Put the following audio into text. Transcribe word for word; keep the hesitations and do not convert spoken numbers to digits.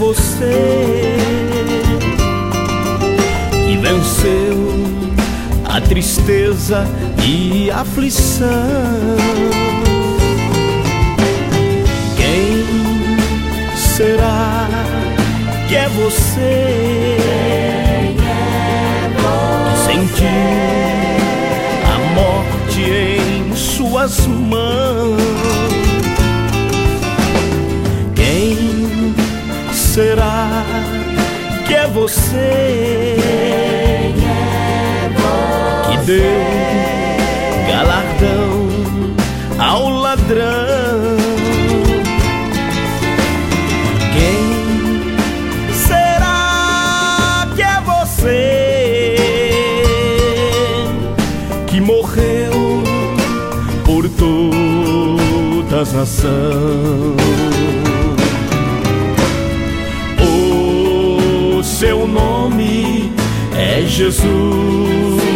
você que venceu a tristeza e a aflição. Quem será que é você que sentiu a morte em suas mãos? Quem será que é você que deu galardão ao ladrão? Quem será que é você que morreu por toda a nação? O seu nome é Jesus.